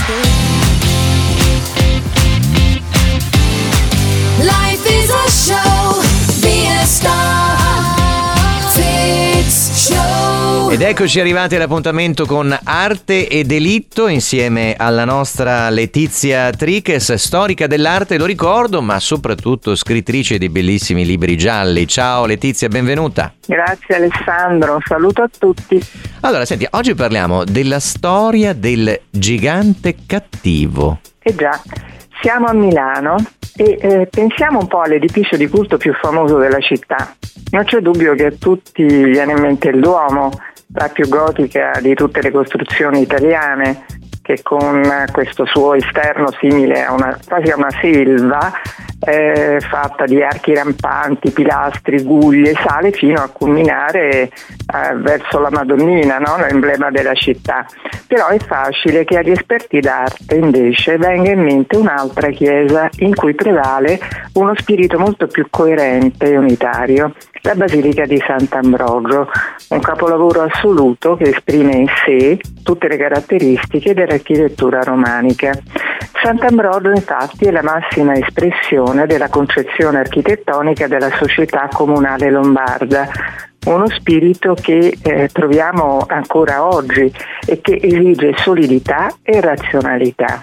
Life is a show, be a star, Fix Show. Ed eccoci arrivati all'appuntamento con Arte e Delitto insieme alla nostra Letizia Triches, storica dell'arte, lo ricordo, ma soprattutto scrittrice di bellissimi libri gialli. Ciao Letizia, benvenuta. Grazie Alessandro, un saluto a tutti. Allora, senti, oggi parliamo della storia del gigante cattivo. Già, siamo a Milano e pensiamo un po' all'edificio di culto più famoso della città. Non c'è dubbio che a tutti viene in mente il Duomo, la più gotica di tutte le costruzioni italiane, che con questo suo esterno simile a quasi a una selva, fatta di archi rampanti, pilastri, guglie, sale fino a culminare verso la Madonnina, no? L'emblema della città. Però è facile che agli esperti d'arte invece venga in mente un'altra chiesa in cui prevale uno spirito molto più coerente e unitario, la Basilica di Sant'Ambrogio, un capolavoro assoluto che esprime in sé tutte le caratteristiche dell'architettura romanica. Sant'Ambrogio infatti è la massima espressione della concezione architettonica della società comunale lombarda, uno spirito che troviamo ancora oggi e che esige solidità e razionalità.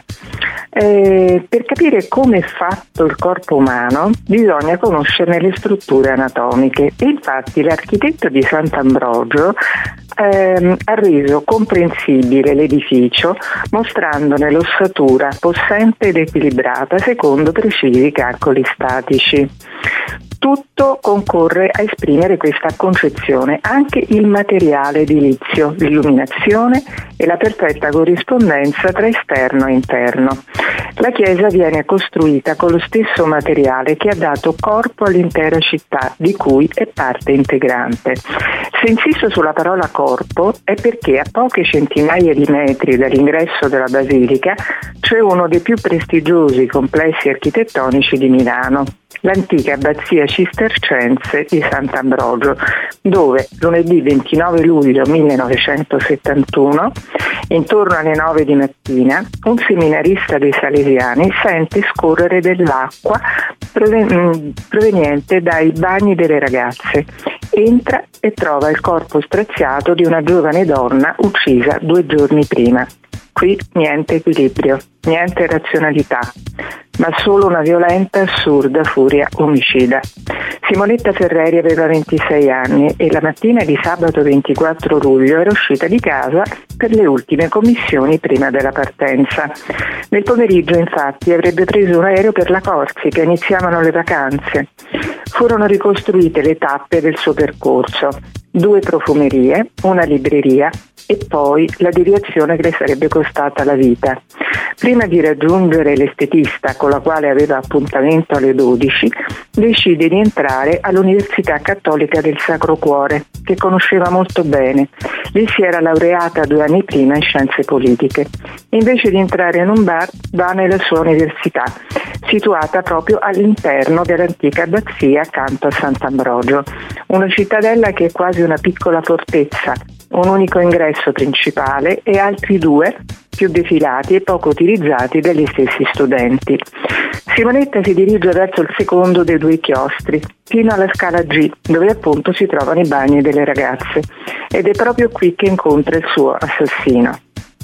Per capire come è fatto il corpo umano bisogna conoscerne le strutture anatomiche e infatti l'architetto di Sant'Ambrogio ha reso comprensibile l'edificio mostrandone l'ossatura possente ed equilibrata secondo precisi calcoli statici. Tutto concorre a esprimere questa concezione, anche il materiale edilizio, l'illuminazione e la perfetta corrispondenza tra esterno e interno. La chiesa viene costruita con lo stesso materiale che ha dato corpo all'intera città, di cui è parte integrante. Se insisto sulla parola corpo è perché a poche centinaia di metri dall'ingresso della basilica c'è uno dei più prestigiosi complessi architettonici di Milano, l'antica abbazia cistercense di Sant'Ambrogio, dove lunedì 29 luglio 1971, intorno alle 9 di mattina, un seminarista dei Salesiani sente scorrere dell'acqua proveniente dai bagni delle ragazze. Entra e trova il corpo straziato di una giovane donna uccisa 2 giorni prima. Qui niente equilibrio, niente razionalità, ma solo una violenta, assurda furia omicida. Simonetta Ferreri aveva 26 anni e la mattina di sabato 24 luglio era uscita di casa per le ultime commissioni prima della partenza. Nel pomeriggio, infatti, avrebbe preso un aereo per la Corsica, iniziavano le vacanze. Furono ricostruite le tappe del suo percorso: 2 profumerie, una libreria e poi la deviazione che le sarebbe costata la vita. Prima di raggiungere l'estetista con la quale aveva appuntamento alle 12, decide di entrare all'Università Cattolica del Sacro Cuore, che conosceva molto bene. Lì si era laureata 2 anni prima in scienze politiche. Invece di entrare in un bar, va nella sua università, situata proprio all'interno dell'antica abbazia accanto a Sant'Ambrogio, una cittadella che è quasi una piccola fortezza, un unico ingresso principale e altri 2 più defilati e poco utilizzati dagli stessi studenti. Simonetta si dirige verso il secondo dei 2 chiostri, fino alla scala G, dove appunto si trovano i bagni delle ragazze, ed è proprio qui che incontra il suo assassino.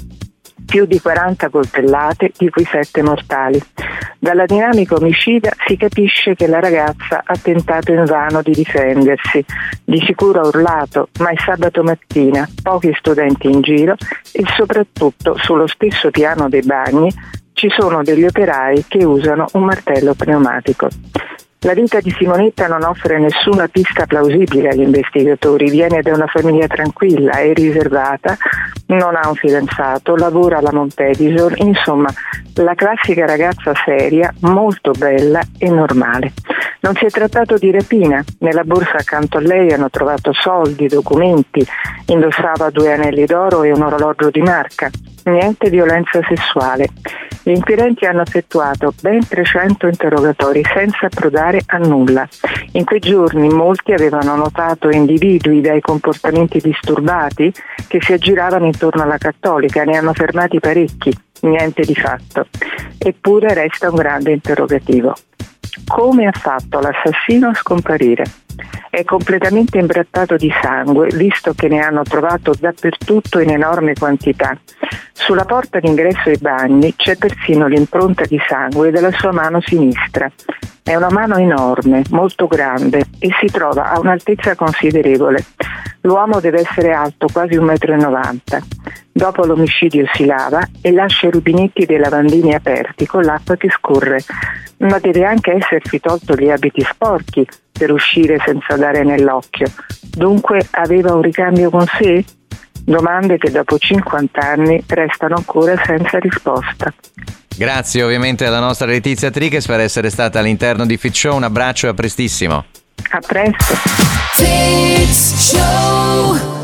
Più di 40 coltellate, di cui 7 mortali. Dalla dinamica omicida si capisce che la ragazza ha tentato invano di difendersi. Di sicuro ha urlato, ma è sabato mattina, pochi studenti in giro e soprattutto sullo stesso piano dei bagni ci sono degli operai che usano un martello pneumatico. La vita di Simonetta non offre nessuna pista plausibile agli investigatori, viene da una famiglia tranquilla e riservata, non ha un fidanzato, lavora alla Montedison, insomma la classica ragazza seria, molto bella e normale. Non si è trattato di rapina, nella borsa accanto a lei hanno trovato soldi, documenti, indossava 2 anelli d'oro e un orologio di marca, niente violenza sessuale. Gli inquirenti hanno effettuato ben 300 interrogatori senza approdare a nulla. In quei giorni molti avevano notato individui dai comportamenti disturbati che si aggiravano intorno alla Cattolica, ne hanno fermati parecchi, niente di fatto. Eppure resta un grande interrogativo. Come ha fatto l'assassino a scomparire? È completamente imbrattato di sangue, visto che ne hanno trovato dappertutto in enorme quantità. Sulla porta d'ingresso ai bagni c'è persino l'impronta di sangue della sua mano sinistra. È una mano enorme, molto grande e si trova a un'altezza considerevole. L'uomo deve essere alto quasi 1,90 m. Dopo l'omicidio si lava e lascia i rubinetti dei lavandini aperti con l'acqua che scorre. Ma deve anche essersi tolto gli abiti sporchi per uscire senza dare nell'occhio. Dunque aveva un ricambio con sé? Domande che dopo 50 anni restano ancora senza risposta. Grazie ovviamente alla nostra Letizia Triches per essere stata all'interno di Fitz Show. Un abbraccio e a prestissimo. A presto. Fitz Show.